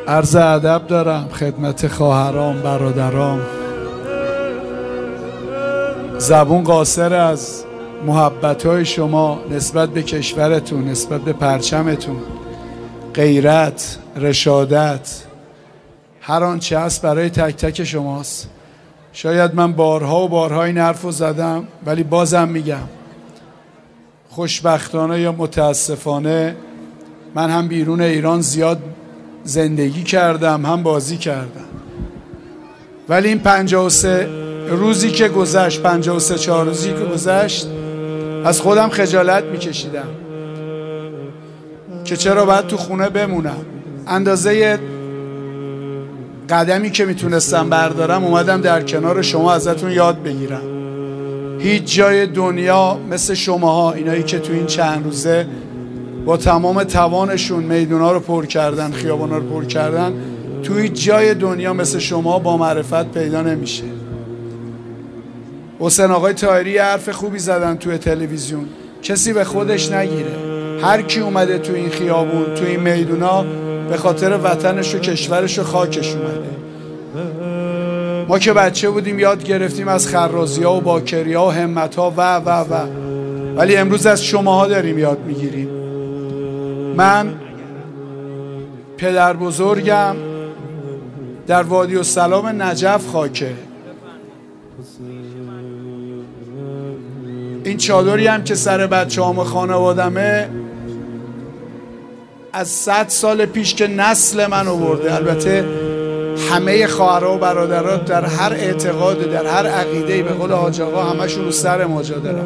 عرض ادب دارم خدمت خواهرام برادرام. زبون قاصر از محبت‌های شما نسبت به کشورتون، نسبت به پرچمتون، غیرت، رشادت، هر آنچه هست برای تک تک شماست. شاید من بارها و بارها این حرفو زدم، ولی بازم میگم خوشبختانه یا متاسفانه من هم بیرون ایران زیاد زندگی کردم هم بازی کردم، ولی این 53 روزی که گذشت، 53-4 روزی که گذشت، از خودم خجالت میکشیدم که چرا باید تو خونه بمونم. اندازه قدمی که میتونستم بردارم اومدم در کنار شما ازتون یاد بگیرم. هیچ جای دنیا مثل شماها، اینایی که تو این چند روزه با تمام توانشون میدونا رو پر کردن، خیابانا رو پر کردن، تو هیچ جای دنیا مثل شما با معرفت پیدا نمیشه. حسین آقای طاهری حرف خوبی زدن توی تلویزیون، کسی به خودش نگیره. هر کی اومده تو این خیابون، تو این میدونا، به خاطر وطنش و کشورش و خاکش اومده. ما که بچه بودیم یاد گرفتیم از خرازی ها و باکری ها و همت ها و ولی امروز از شماها داریم یاد میگیریم. من پدر بزرگم در وادی السلام نجف خاکه. این چادری هم که سر بچه هم خانوادمه از 100 سال پیش که نسل من آورده. البته همه خواهرها و برادرها در هر اعتقاد، در هر عقیده‌ای، به قول حاج آقا، همشون رو سر ما جا دارن.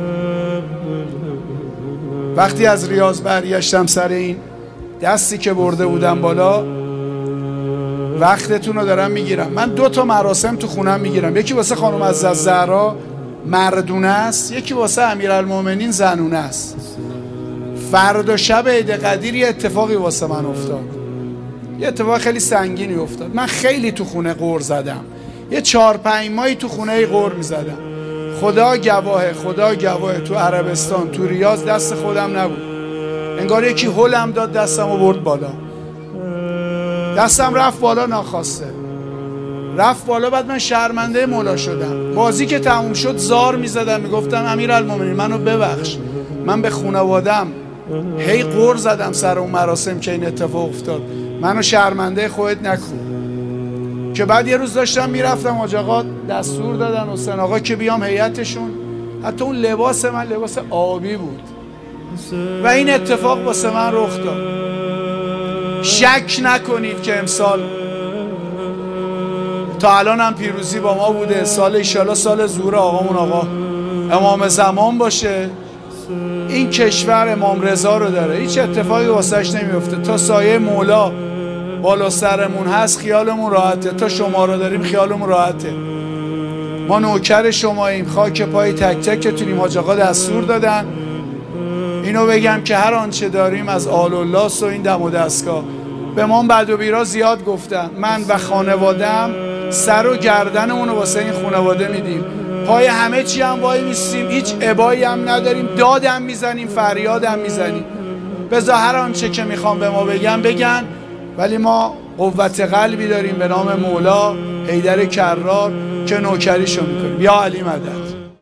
وقتی از ریاض برگشتم سر این دستی که برده بودم بالا، وقتتون رو دارم میگیرم. من 2 مراسم تو خونم میگیرم، یکی واسه خانم عزیزالزهرا مردونه است، یکی واسه امیرالمومنین زنونه است. فردا شب عید قدیر یه اتفاقی واسه من افتاد، یه اتفاق خیلی سنگینی افتاد. من خیلی تو خونه غر زدم، یه 4-5 ماهی تو خونه غر میزدم. خدا گواهه تو عربستان، تو ریاض دست خودم نبود. انگار یکی هلم داد، دستم رو برد بالا، دستم رفت بالا ناخواسته، رفت بالا. بعد من شرمنده مولا شدم. بازی که تموم شد زار میزدم، میگفتم امیرالمومنین منو ببخش، من به خانوادم هی غر زدم سر اون مراسم که این اتفاق افتاد، منو شرمنده خودت نکن. که بعد یه روز داشتم میرفتم، حاج آقا دستور دادن حسین آقا که بیام هیئتشون، حتی اون لباس من لباس آبی بود و این اتفاق واسه من رخ داد. شک نکنید که امسال تا الان هم پیروزی با ما بوده. سال ایشالا سال ظهور آقامون آقا امام زمان باشه. این کشور امام رضا رو داره، هیچ اتفاقی واسش نمیفته. تا سایه مولا بالا سرمون هست خیالمون راحته، تا شما رو داریم خیالمون راحته. ما نوکر شماییم، خاک پای تک تکتونیم. حاج آقا دستور دادن اینو بگم که هر آنچه داریم از آل الله و این دم و دستگاه. به ما بد و بیرا زیاد گفتن، من و خانوادم سر و گردنمون رو واسه این خانواده میدیم، پای همه چی هم وای میستیم، هیچ ابایی هم نداریم، دادم میزنیم، فریادم میزنیم. بذار هر آنچه که میخوام به ما بگن، ولی ما قوت قلبی داریم به نام مولا حیدر کرار که نوکریشو میکنیم. یا علی مدد.